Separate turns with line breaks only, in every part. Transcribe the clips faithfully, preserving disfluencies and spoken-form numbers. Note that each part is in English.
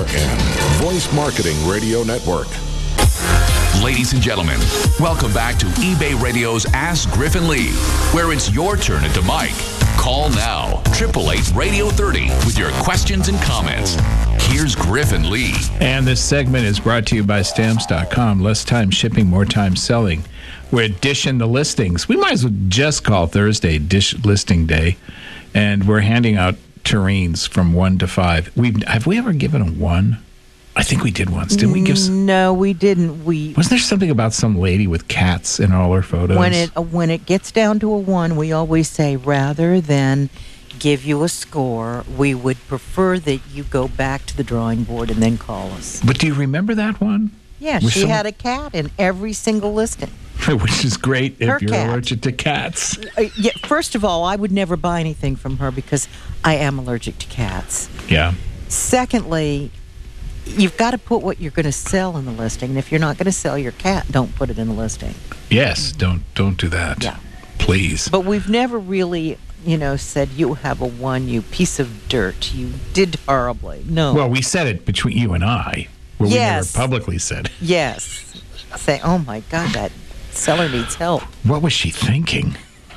N, Voice Marketing Radio Network.
Ladies and gentlemen, welcome back to eBay Radio's Ask Griffin Lee, where it's your turn at the mic. Call now, eight eight eight, radio thirty, with your questions and comments. Here's Griffin Lee.
And this segment is brought to you by Stamps dot com. Less time shipping, more time selling. We're dishing the listings. We might as well just call Thursday Dish Listing Day. And we're handing out terrines from one to five. We've, have we ever given a one? I think we did once. Didn't we give some?
No, we didn't. We
Wasn't there something about some lady with cats in all her photos?
When it when it gets down to a one, we always say rather than give you a score, we would prefer that you go back to the drawing board and then call us.
But do you remember that one?
Yeah,
Was
she
some-
had a cat in every single listing.
Which is great if
Her
you're
cat.
allergic to cats.
Uh, yeah, first of all, I would never buy anything from her because I am allergic to cats.
Yeah.
Secondly, you've got to put what you're going to sell in the listing. And if you're not going to sell your cat, don't put it in the listing.
Yes, don't don't do that.
Yeah.
Please.
But we've never really, you know, said you have a one, you piece of dirt. You did horribly. No.
Well, we said it between you and I, where
Yes.
we never publicly said it.
Yes. Say, oh my God, that seller needs help.
What was she thinking?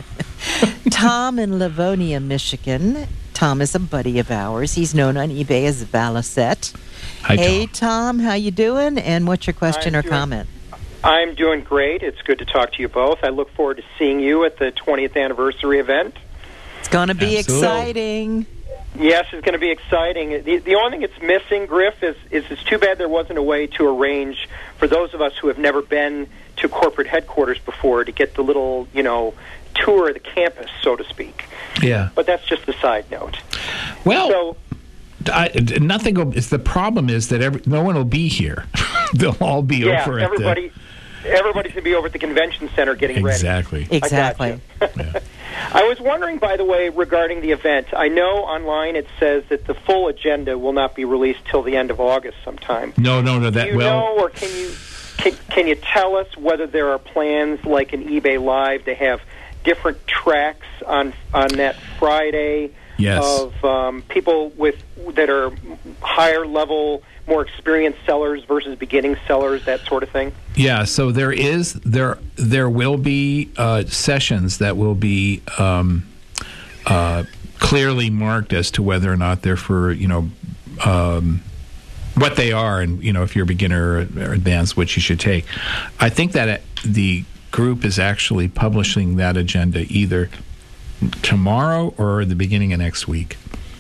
Tom in Livonia, Michigan. Tom is a buddy of ours. He's known on eBay as Valicet.
Hi,
Hey,
Tom.
Tom, how you doing? And what's your question
I'm
or
doing-
comment?
I'm doing great. It's good to talk to you both. I look forward to seeing you at the twentieth anniversary event.
It's going to be
Absolutely.
exciting.
Yes, it's going to be exciting. The, the only thing that's missing, Griff, is, is it's too bad there wasn't a way to arrange for those of us who have never been to corporate headquarters before to get the little, you know, tour of the campus, so to speak.
Yeah.
But that's just a side note.
Well,
So,
I, nothing will. It's the problem is that every, no one will be here. They'll all be
yeah,
over
everybody, everybody's going to be over at the convention center getting
at the
ready.
exactly.
Exactly.
Yeah.
I was wondering, by the way, regarding the event. I know online it says that the full agenda will not be released till the end of August sometime.
No, no, no. That
Do you
well.
know, or can you can, can you tell us whether there are plans, like in eBay Live, to have different tracks on on that Friday
Yes.
of um, people with that are higher level, more experienced sellers versus beginning sellers, that sort of thing?
Yeah, so there is there there will be uh, sessions that will be um, uh, clearly marked as to whether or not they're for you know um, what they are, and you know if you're a beginner or advanced, what you should take. I think that uh, the group is actually publishing that agenda either tomorrow or the beginning of next week.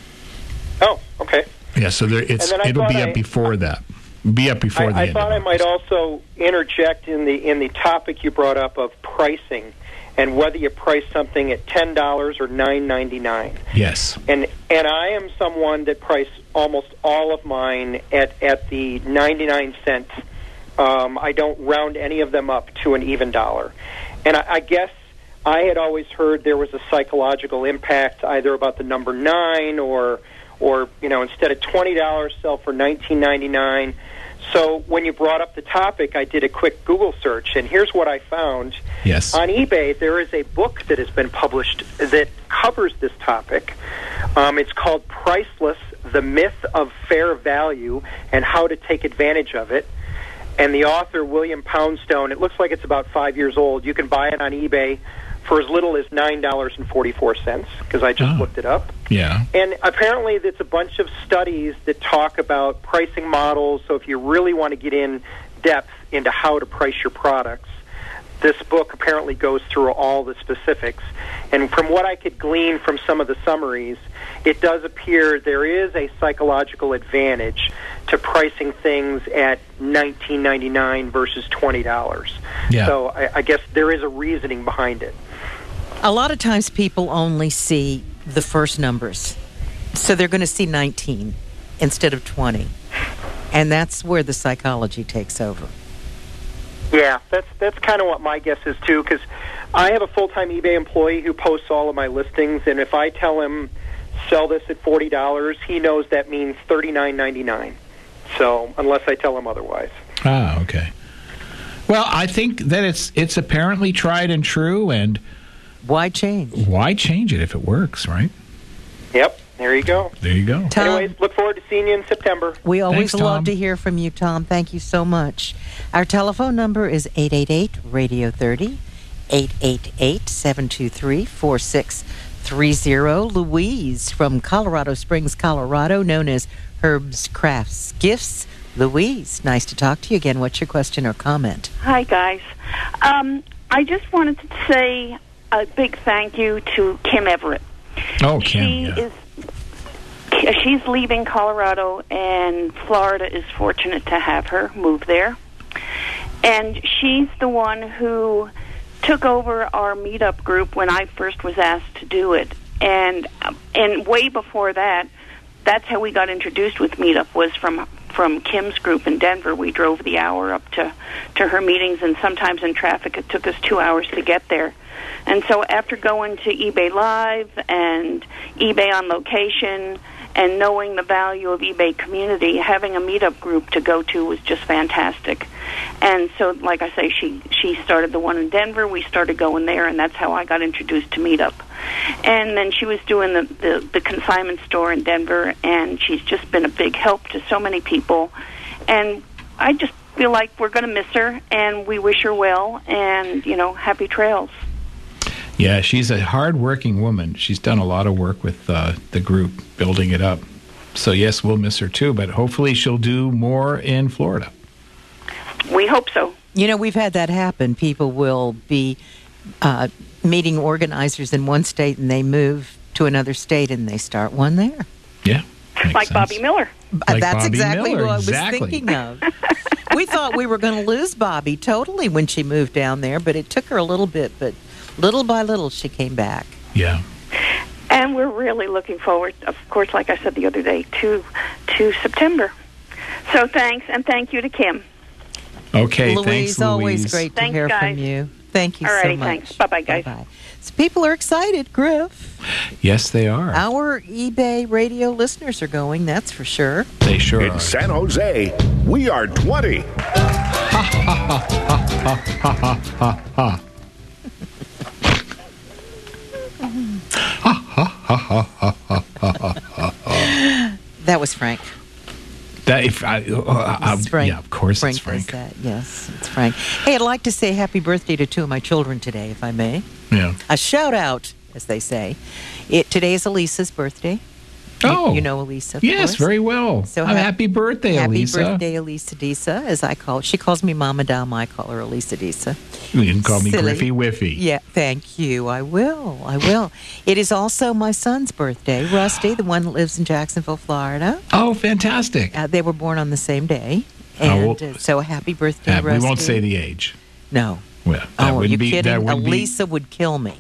Oh, okay.
Yeah, so there it's
And then I
it'll be
thought
up
I-
before that. Be up before the
I, I
end.
thought
of
I might
August.
also interject in the in the topic you brought up of pricing and whether you price something at ten dollars or nine ninety nine.
Yes.
And and I am someone that price almost all of mine at at the ninety nine cents. Um, I don't round any of them up to an even dollar. And I, I guess I had always heard there was a psychological impact either about the number nine or or you know instead of twenty dollars sell for nineteen ninety nine. So when you brought up the topic, I did a quick Google search, and here's what I found.
Yes.
On eBay, there is a book that has been published that covers this topic. Um, it's called Priceless, The Myth of Fair Value and How to Take Advantage of It. And the author, William Poundstone, it looks like it's about five years old. You can buy it on eBay for as little as nine dollars and forty-four cents, because I just
Oh.
looked it up.
Yeah.
And apparently it's a bunch of studies that talk about pricing models. So if you really want to get in depth into how to price your products, this book apparently goes through all the specifics. And from what I could glean from some of the summaries, it does appear there is a psychological advantage to pricing things at nineteen ninety-nine versus twenty dollars.
Yeah.
So I, I guess there is a reasoning behind it.
A lot of times people only see the first numbers. So they're going to see nineteen instead of twenty. And that's where the psychology takes over.
Yeah, that's that's kind of what my guess is too, because I have a full-time eBay employee who posts all of my listings, and if I tell him sell this at forty dollars, he knows that means thirty-nine ninety-nine. So unless I tell him otherwise.
Ah, okay. Well, I think that it's it's apparently tried and true, and
Why change?
why change it if it works, right?
Yep, there you go.
There you go.
Tom,
Anyways, look forward to seeing you in September.
we always
Thanks,
love
Tom.
to hear from you, Tom. Thank you so much. Our telephone number is eight eight eight, radio thirty, eight eight eight, seven two three, four six three zero. Louise from Colorado Springs, Colorado, known as Herb's Crafts Gifts. Louise, nice to talk to you again. What's your question or comment?
Hi, guys. Um, I just wanted to say a big thank you to Kim Everett.
Oh, Kim.
She
yeah.
is she's leaving Colorado, and Florida is fortunate to have her move there. And she's the one who took over our meetup group when I first was asked to do it. And and way before that, that's how we got introduced with Meetup, was from from Kim's group in Denver. We drove the hour up to, to her meetings, and sometimes in traffic it took us two hours to get there. And so after going to eBay Live and eBay on Location and knowing the value of eBay Community, having a meetup group to go to was just fantastic. And so, like I say, she, she started the one in Denver. We started going there, and that's how I got introduced to Meetup. And then she was doing the, the, the consignment store in Denver, and she's just been a big help to so many people. And I just feel like we're going to miss her, and we wish her well, and, you know, happy trails.
Yeah, she's a hard-working woman. She's done a lot of work with uh, the group, building it up. So, yes, we'll miss her too, but hopefully she'll do more in Florida.
We hope so.
You know, we've had that happen. People will be uh, meeting organizers in one state, and they move to another state, and they start one there.
Yeah.
Like
sense.
Bobby Miller.
Like
That's
Bobby
exactly
Miller,
what I was
exactly.
thinking of. We thought we were going to lose Bobby totally when she moved down there, but it took her a little bit, but little by little she came back.
Yeah.
And we're really looking forward, of course, like I said the other day, to to September. So thanks, and thank you to Kim.
Okay,
Louise,
thanks, Louise.
always great to
Thanks,
hear
guys.
from you. Thank you so
Alrighty,
much.
thanks. Bye-bye, guys.
Bye-bye. So people are excited, Griff.
Yes, they are.
Our eBay radio listeners are going, that's for sure.
They sure
In
are.
San Jose, we are twenty.
That was Frank.
That if I, uh, I,
It's Frank.
yeah, of course
Frank
it's Frank.
does that. Yes, it's Frank. Hey, I'd like to say happy birthday to two of my children today, if I may.
Yeah.
A shout out, as they say. It today is Elisa's birthday. You-
Oh,
you, know Elisa. Of
yes,
course.
very well.
So
Oh,
hap-
happy birthday,
Happy
Elisa.
birthday, Elisa Disa, as I call. She calls me Mama Dom. I call her Elisa Disa.
You can call me
Silly.
Griffy Whiffy.
Yeah, thank you. I will. I will. It is also my son's birthday, Rusty, the one that lives in Jacksonville, Florida.
Oh, fantastic.
Uh, they were born on the same day,
Oh,
and
well-
uh, so happy birthday,
Uh, we
Rusty.
won't say the age.
No.
Well, that
Oh, are
wouldn't
you
be,
kidding?
That would
Elisa would kill me.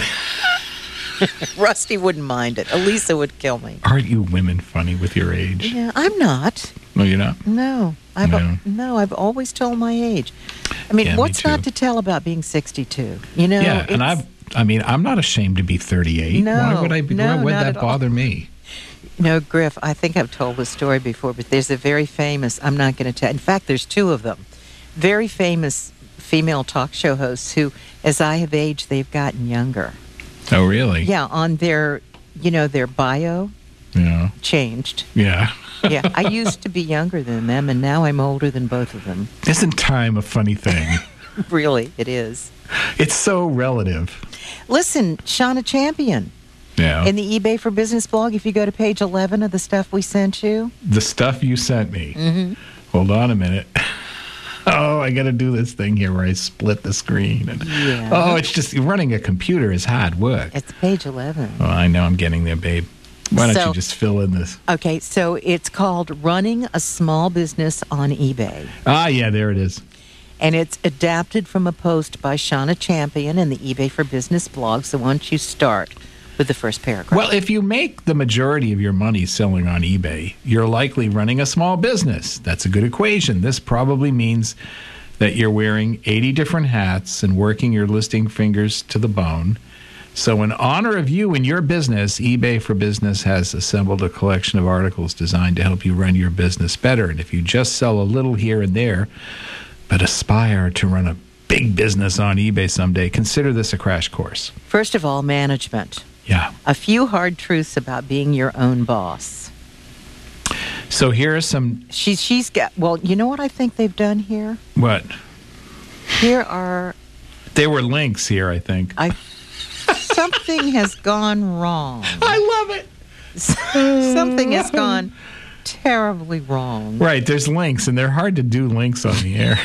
Rusty wouldn't mind it. Elisa would kill me.
Be, aren't you women funny with your age?
Yeah, I'm not.
No, you're not.
No, I've
No.
no, I've always told my age. I mean,
Yeah, me
what's not
too.
to tell about being sixty-two? You know,
yeah, and
it's-
I've. I mean, I'm not ashamed to be thirty-eight.
No,
Why would I be?
no,
why would
not
that
at all.
bother me?
You know, Griff, I think I've told this story before, but there's a very famous, I'm not going to tell, in fact, there's two of them, very famous female talk show hosts who, as I have aged, they've gotten younger.
Oh, really?
Yeah, on their, you know, their bio
Yeah.
changed.
Yeah.
Yeah, I used to be younger than them, and now I'm older than both of them.
Isn't time a funny thing?
Really, it is.
It's so relative.
Listen, Shauna Champion,
Yeah.
in the eBay for Business blog, if you go to page eleven of the stuff we sent you,
the stuff you sent me.
Mm-hmm.
Hold on a minute. Oh, I got to do this thing here where I split the screen. And,
Yeah.
Oh, it's just running a computer is hard work.
it's page eleven.
Oh, I know I'm getting there, babe. Why don't
So-
you just fill in this?
Okay, so it's called Running a Small Business on eBay.
Ah, yeah, there it is.
And it's adapted from a post by Shauna Champion in the eBay for Business blog. So why don't you start with the first paragraph?
Well, if you make the majority of your money selling on eBay, you're likely running a small business. That's a good equation. This probably means that you're wearing eighty different hats and working your listing fingers to the bone. So in honor of you and your business, eBay for Business has assembled a collection of articles designed to help you run your business better. And if you just sell a little here and there, but aspire to run a big business on eBay someday, consider this a crash course.
First of all, management.
Yeah.
A few hard truths about being your own boss.
So here are some.
She's she's got. Well, you know what I think they've done here.
What?
Here are.
There were links here, I think.
I. Something has gone wrong.
I love it.
Something has gone terribly wrong.
Right. There's links, and they're hard to do links on the air.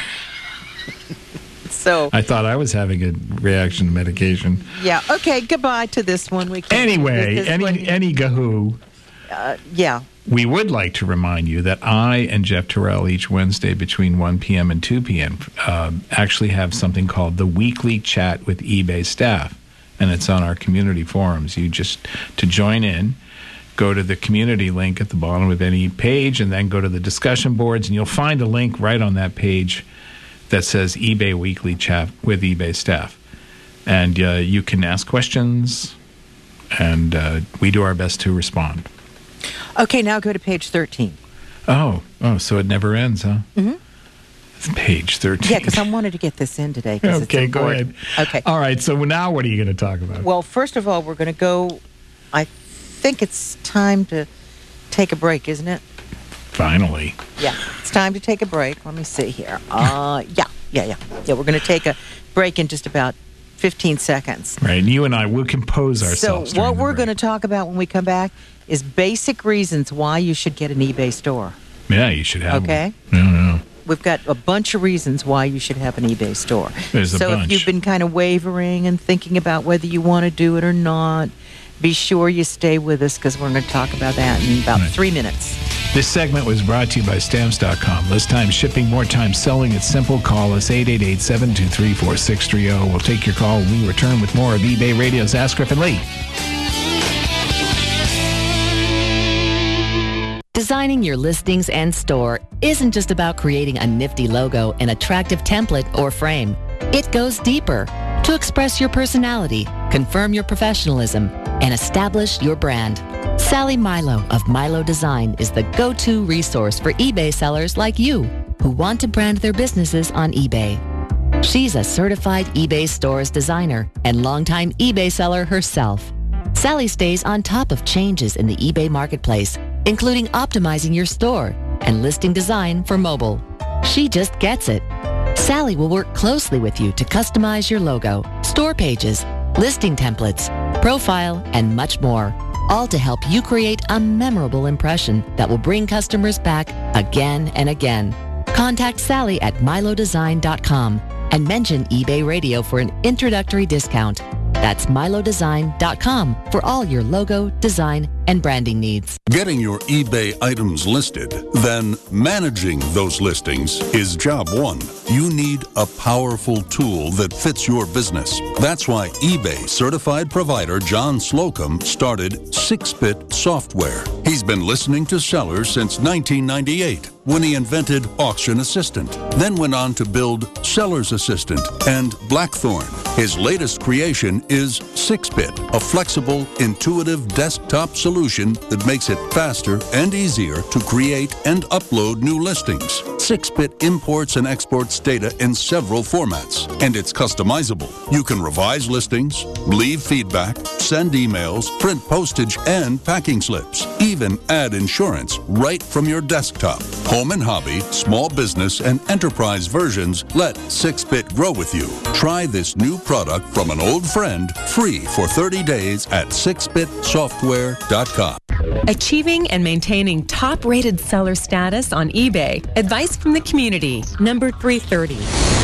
So
I thought I was having a reaction to medication.
Yeah. Okay. Goodbye to this one. We can
anyway, any
one.
any gahoo.
Uh, yeah.
We would like to remind you that I and Jeff Terrell each Wednesday between one p.m. and two p.m. Uh, actually have something called the Weekly Chat with eBay Staff, and it's on our community forums. You just, to join in, go to the community link at the bottom of any page, and then go to the discussion boards, and you'll find a link right on that page that says eBay Weekly Chat with eBay Staff. And uh, you can ask questions, and uh, we do our best to respond.
Okay, now go to page thirteen.
Oh, oh, so it never ends, huh?
Mm-hmm.
It's page thirteen.
Yeah, because I wanted to get this in today.
Okay,
it's
go ahead.
Okay.
All right, so now what are you going to talk about?
Well, first of all, we're going to go, I think it's time to take a break, isn't it?
Finally.
Yeah, it's time to take a break. Let me see here. Uh, yeah, yeah, yeah. Yeah, we're going to take a break in just about fifteen seconds.
Right, and you and I will compose ourselves.
So what we're going to talk about when we come back is basic reasons why you should get an eBay store.
Yeah, you should have
okay.
one. Okay. No, no.
We've got a bunch of reasons why you should have an eBay store.
There's a
so
bunch.
if you've been kind of wavering and thinking about whether you want to do it or not, be sure you stay with us because we're going to talk about that in about right. three minutes.
This segment was brought to you by Stamps dot com. Less time shipping, more time selling. It's simple. Call us eight eight eight, seven two three, four six three zero. We'll take your call when we return with more of eBay Radio's Ask Griffin Lee.
Designing your listings and store isn't just about creating a nifty logo, an attractive template, or frame. It goes deeper to express your personality, confirm your professionalism, and establish your brand. Sally Milo of Milo Design is the go-to resource for eBay sellers like you who want to brand their businesses on eBay. She's a certified eBay stores designer and longtime eBay seller herself. Sally stays on top of changes in the eBay marketplace, including optimizing your store and listing design for mobile. She just gets it. Sally will work closely with you to customize your logo, store pages, listing templates, profile, and much more, all to help you create a memorable impression that will bring customers back again and again. Contact Sally at milo design dot com and mention eBay Radio for an introductory discount. That's milo design dot com for all your logo, design, and branding needs.
Getting your eBay items listed, then managing those listings is job one. You need a powerful tool that fits your business. That's why eBay certified provider John Slocum started six bit Software. He's been listening to sellers since nineteen ninety-eight when he invented Auction Assistant, then went on to build Seller's Assistant and Blackthorn. His latest creation is six bit, a flexible, intuitive desktop solution that makes it faster and easier to create and upload new listings. six bit imports and exports data in several formats, and it's customizable. You can revise listings, leave feedback, send emails, print postage and packing slips, even add insurance right from your desktop. Home and hobby, small business, and enterprise versions let six bit grow with you. Try this new product from an old friend free for thirty days at six bit software dot com.
Achieving and maintaining top-rated seller status on eBay. Advice from the community. Number three thirty.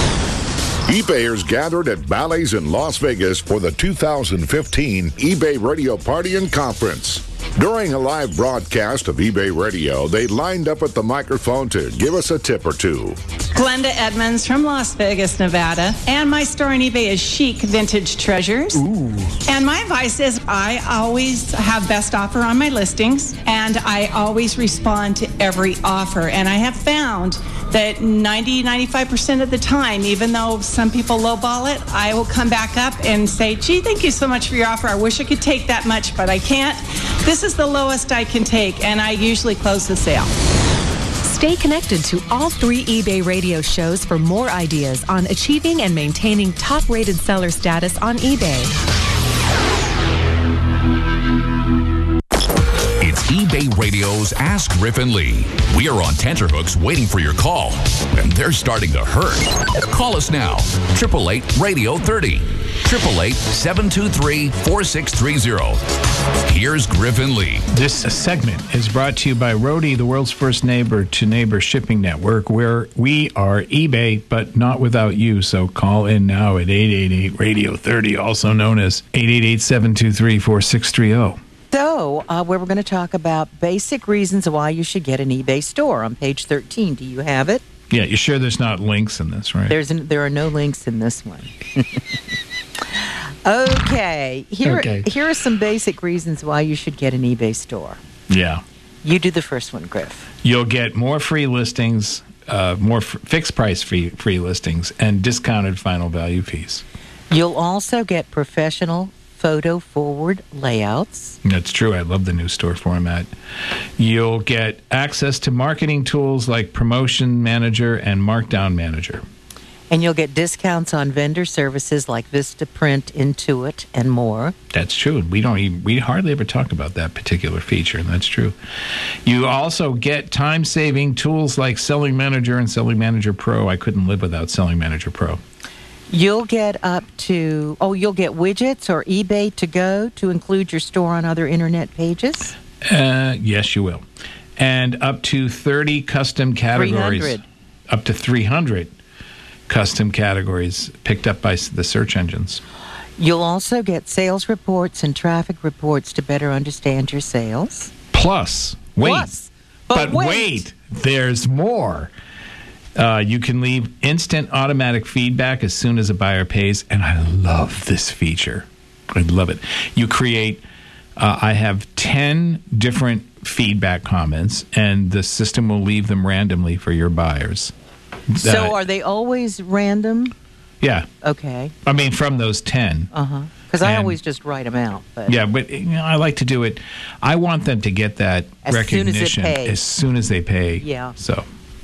eBayers gathered at Bally's in Las Vegas for the two thousand fifteen eBay Radio Party and Conference. During a live broadcast of eBay Radio, they lined up at the microphone to give us a tip or two.
Glenda Edmonds from Las Vegas, Nevada. And my store on eBay is Chic Vintage Treasures.
Ooh.
And my advice is I always have best offer on my listings, and I always respond to every offer. And I have found that ninety, ninety-five percent of the time, even though some people lowball it, I will come back up and say, gee, thank you so much for your offer. I wish I could take that much, but I can't. This is the lowest I can take, and I usually close the sale.
Stay connected to all three eBay Radio shows for more ideas on achieving and maintaining top-rated seller status on eBay.
eBay Radio's Ask Griffin Lee. We are on tenterhooks waiting for your call, and they're starting to hurt. Call us now, eight eight eight, radio thirty, eight eight eight, seven two three, four six three zero. Here's Griffin Lee.
This segment is brought to you by Roadie, the world's first neighbor-to-neighbor shipping network, where we are eBay, but not without you. So call in now at eight eight eight, radio thirty, also known as eight eight eight, seven two three, four six three zero.
So, uh, where we're going to talk about basic reasons why you should get an eBay store on page thirteen. Do you have it?
Yeah, you're sure there's not links in this, right?
There's an, there are no links in this one. Okay. Here,
Okay.
here are some basic reasons why you should get an eBay store.
Yeah.
You do the first one, Griff.
You'll get more free listings, uh, more f- fixed price free, free listings, and discounted final value fees.
You'll also get professional photo forward layouts.
That's true. I love the new store format. You'll get access to marketing tools like Promotion Manager and Markdown Manager.
And you'll get discounts on vendor services like Vistaprint, Intuit, and more.
That's true. We don't even, we hardly ever talk about that particular feature, and that's true. You also get time-saving tools like Selling Manager and Selling Manager Pro. I couldn't live without Selling Manager Pro.
You'll get up to, oh, you'll get widgets or eBay to go to include your store on other internet pages?
Uh, yes, you will. And up to thirty custom categories.
three hundred.
Up to three hundred custom categories picked up by s- the search engines.
You'll also get sales reports and traffic reports to better understand your sales.
Plus, wait.
Plus,
but
but
wait.
wait.
there's more. Uh, you can leave instant automatic feedback as soon as a buyer pays, and I love this feature. I love it. You create, uh, I have ten different feedback comments, and the system will leave them randomly for your buyers.
So
Uh,
are they always random?
Yeah.
Okay.
I mean, from those ten.
Uh-huh. Because I
And-
always just write them out. But
Yeah, but you know, I like to do it. I want them to get that
As soon as it
recognition
pays.
as soon as they pay.
Yeah.
So,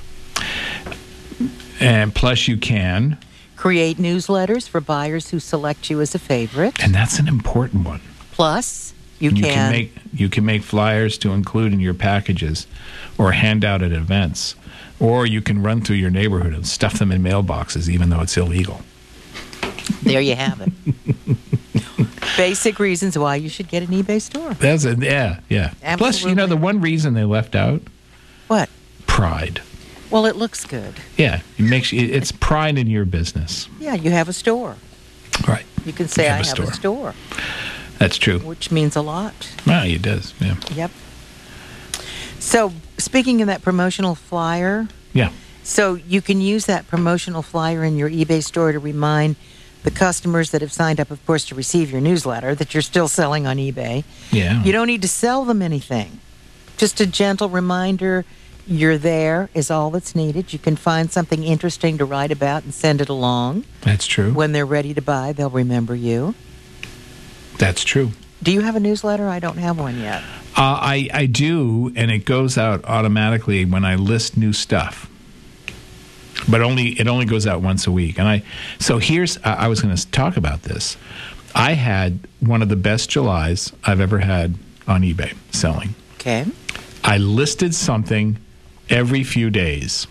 and plus you can,
create newsletters for buyers who select you as a favorite.
and that's an important one.
Plus, you,
You
can,
can make you can make flyers to include in your packages, or hand out at events, or you can run through your neighborhood and stuff them in mailboxes, even though it's illegal.
there you have it. Basic reasons why you should get an eBay store.
That's a, yeah, yeah. Plus, you know, the one reason they left out,
What?
pride.
Well, it looks good.
Yeah, it makes you, it's pride in your business.
Yeah, you have a store.
Right.
You can say,
You
I
have a
have
store.
a store,
That's true.
which means a lot.
Well, it does. Yeah.
Yep. So, speaking of that promotional flyer,
Yeah.
so you can use that promotional flyer in your eBay store to remind the customers that have signed up, of course, to receive your newsletter that you're still selling on eBay.
Yeah.
You don't need to sell them anything. Just a gentle reminder you're there is all that's needed. You can find something interesting to write about and send it along.
That's true.
When they're ready to buy, they'll remember you.
That's true.
Do you have a newsletter? I don't have one yet.
Uh, I, I do, and it goes out automatically when I list new stuff. But only it only goes out once a week. And I so here's I, I was going to talk about this. I had one of the best Julys I've ever had on eBay selling.
Okay.
I listed something every few days.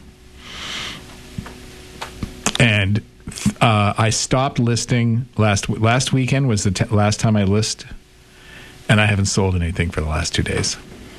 And uh, I stopped listing last last weekend was the t- last time I list, and I haven't sold anything for the last two days.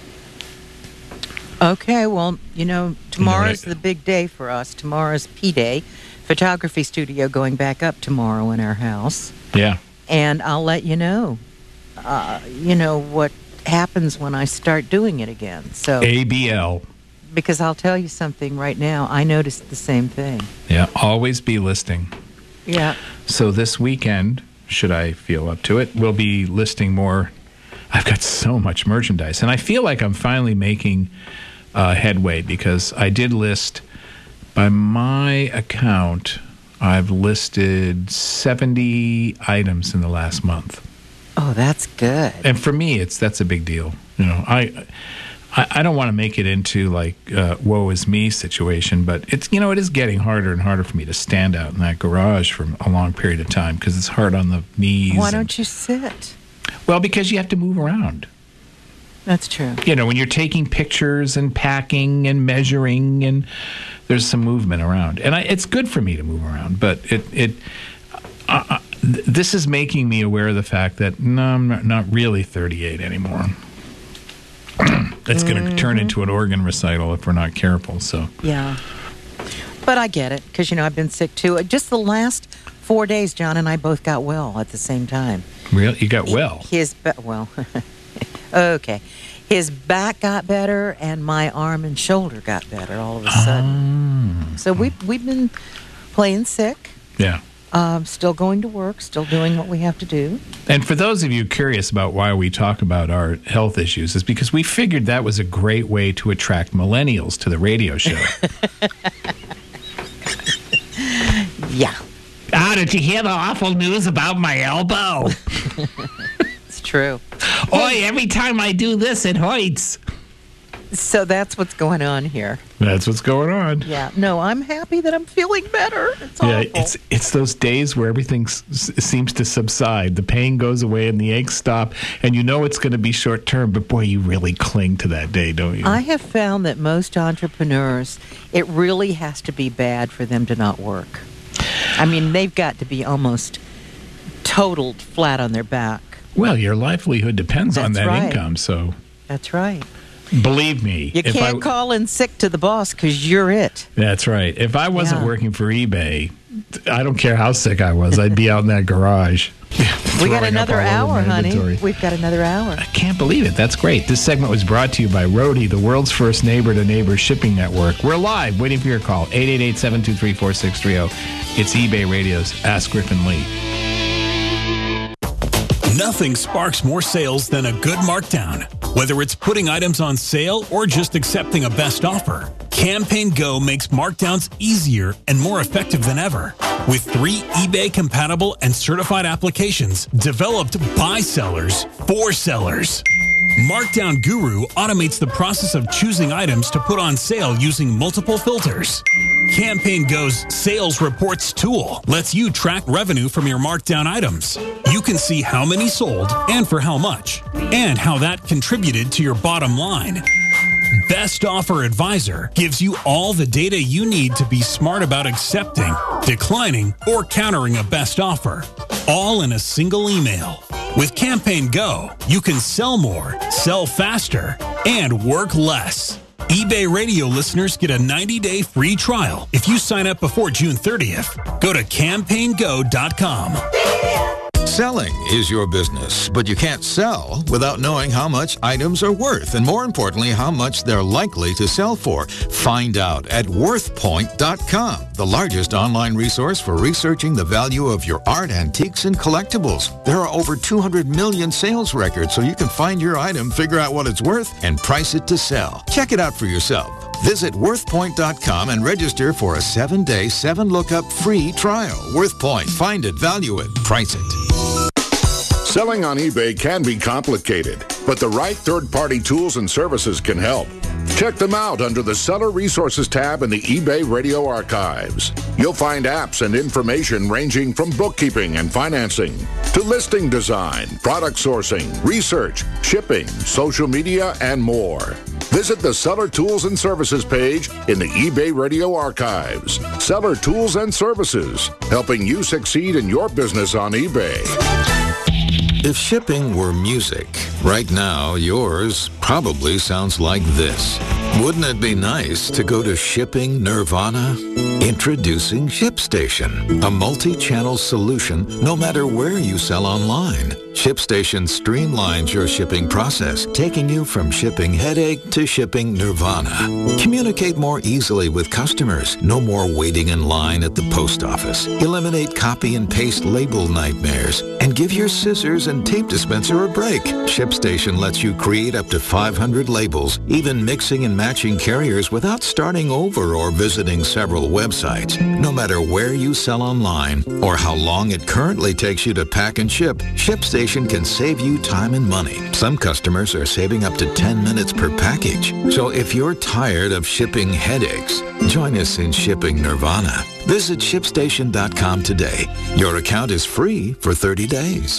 Okay, well, you know, tomorrow's
right.
the big day for us. Tomorrow's P-Day. Photography studio going back up tomorrow in our house.
Yeah.
And I'll let you know, uh, you know, what happens when I start doing it again. So,
A B L.
because I'll tell you something right now, I noticed the same thing.
Yeah, always be listing.
Yeah.
So this weekend, should I feel up to it, we'll be listing more. I've got so much merchandise, and I feel like I'm finally making uh, headway because I did list, by my account, I've listed seventy items in the last month.
Oh, that's good.
And for me, it's that's a big deal. You know, I I, I don't want to make it into like uh, woe is me situation, but it's you know it is getting harder and harder for me to stand out in that garage for a long period of time because it's hard on the knees.
Why
and-
don't you sit?
Well, because you have to move around.
That's true.
You know, when you're taking pictures and packing and measuring, and there's some movement around. And I, it's good for me to move around, but it, it uh, th- this is making me aware of the fact that, no, I'm not, not really thirty-eight anymore. It's going to mm-hmm. turn into an organ recital if we're not careful. So
yeah. But I get it, because, you know, I've been sick, too. Just the last four days, John and I both got well at the same time.
Really? You got well?
His, well, okay. His back got better, and my arm and shoulder got better all of a sudden. Oh. So we've, we've been playing sick.
Yeah.
Um, still going to work, still doing what we have to do.
And for those of you curious about why we talk about our health issues, is because we figured that was a great way to attract millennials to the radio show.
Yeah.
Ah, did you hear the awful news about my elbow?
It's true.
Oi, every time I do this, it hurts.
So that's what's going on here.
That's what's going on.
Yeah. No, I'm happy that I'm feeling better. It's
yeah,
awful.
it's it's those days where everything s- seems to subside. The pain goes away and the aches stop, and you know it's going to be short term, but boy, you really cling to that day, don't you?
I have found that most entrepreneurs, it really has to be bad for them to not work. I mean, they've got to be almost totaled flat on their back.
Well, your livelihood depends
That's
on that
right.
income, so...
That's right.
Believe me.
You
if
can't
I,
call in sick to the boss because you're it.
That's right. If I wasn't
Yeah.
working for eBay, I don't care how sick I was, I'd be out in that garage.
We got
throwing up
another
all over
hour,
my
honey.
inventory.
We've got another hour.
I can't believe it. That's great. This segment was brought to you by Roadie, the world's first neighbor-to-neighbor shipping network. We're live, waiting for your call, eight eight eight, seven two three, four six three zero. It's eBay Radio's Ask Griffin Lee.
Nothing sparks more sales than a good markdown. Whether it's putting items on sale or just accepting a best offer, Campaign Go makes markdowns easier and more effective than ever. With three eBay-compatible and certified applications developed by sellers for sellers. Markdown Guru automates the process of choosing items to put on sale using multiple filters. Campaign Go's Sales Reports tool lets you track revenue from your markdown items. You can see how many sold and for how much, and how that contributed to your bottom line. Best Offer Advisor gives you all the data you need to be smart about accepting, declining, or countering a best offer, all in a single email. With Campaign Go, you can sell more, sell faster, and work less. eBay Radio listeners get a ninety-day free trial if you sign up before June thirtieth. Go to campaign go dot com.
Selling is your business, but you can't sell without knowing how much items are worth, and more importantly, how much they're likely to sell for. Find out at worth point dot com, the largest online resource for researching the value of your art, antiques, and collectibles. There are over two hundred million sales records, so you can find your item, figure out what it's worth, and price it to sell. Check it out for yourself. Visit worth point dot com and register for a seven-day, seven-lookup free trial. WorthPoint. Find it, value it, price it.
Selling on eBay can be complicated, but the right third-party tools and services can help. Check them out under the Seller Resources tab in the eBay Radio Archives. You'll find apps and information ranging from bookkeeping and financing to listing design, product sourcing, research, shipping, social media, and more. Visit the Seller Tools and Services page in the eBay Radio Archives. Seller Tools and Services, helping you succeed in your business on eBay.
If shipping were music, right now yours probably sounds like this. Wouldn't it be nice to go to Shipping Nirvana? Introducing ShipStation, a multi-channel solution no matter where you sell online. ShipStation streamlines your shipping process, taking you from shipping headache to shipping nirvana. Communicate more easily with customers. No more waiting in line at the post office. Eliminate copy and paste label nightmares. And give your scissors and tape dispenser a break. ShipStation lets you create up to five hundred labels, even mixing and matching carriers without starting over or visiting several websites. No matter where you sell online or how long it currently takes you to pack and ship, ShipStation can save you time and money. Some customers are saving up to ten minutes per package. So if you're tired of shipping headaches, join us in Shipping Nirvana. Visit ship station dot com today. Your account is free for thirty days.